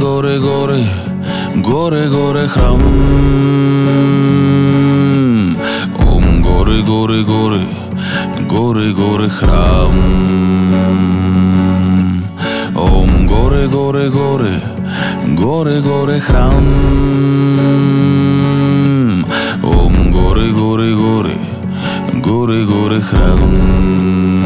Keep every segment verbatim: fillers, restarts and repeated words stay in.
горы, горы, горы, горы, храм. Ом, горы, горы, горы, горы, горы, храм. Ом, горы, горы, горы, горы, горы, храм. Ом, горы, горы, горы, горы, горы, храм.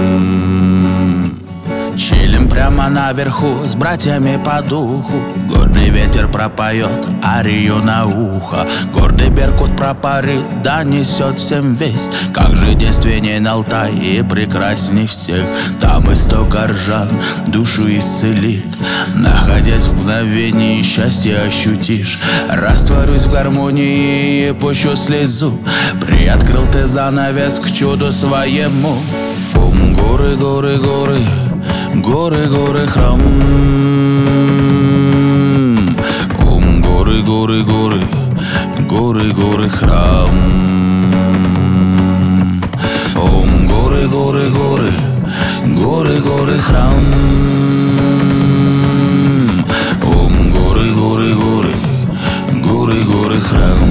Чилим прямо наверху с братьями по духу. Горный ветер пропоет арию на ухо. Гордый беркут пропарит, да несет всем весть. Как же действенней Алтай и прекрасней всех. Там исток ржан душу исцелит. Находясь в мгновении счастья ощутишь. Растворюсь в гармонии и пущу слезу. Приоткрыл ты занавес к чуду своему. Ом, горы, горы, горы, горы, горы, храм. Ом, горы, горы, горы, горы, горы, храм. Ом, горы, горы, горы, горы, горы, храм. Ом, горы, горы, горы, горы, горы, храм.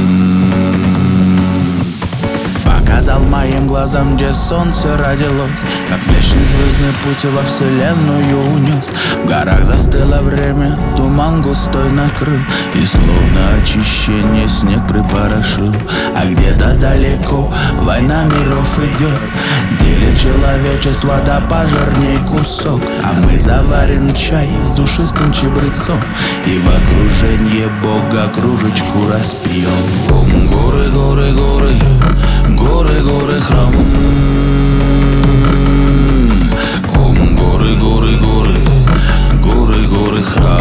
Показал моим глазам, где солнце родилось, как млечный звездный путь во вселенную унес. В горах застыло время, туман густой накрыл, и словно очищение снег припорошил. А где-то далеко война миров идет, делит человечество да пожирней кусок. А мы заварим чай с душистым чабрецом и в окружении Бога кружечку распьем. Ом, горы, горы, горы, горы, горы, храм. Ом, горы, горы, горы, горы, горы, храм.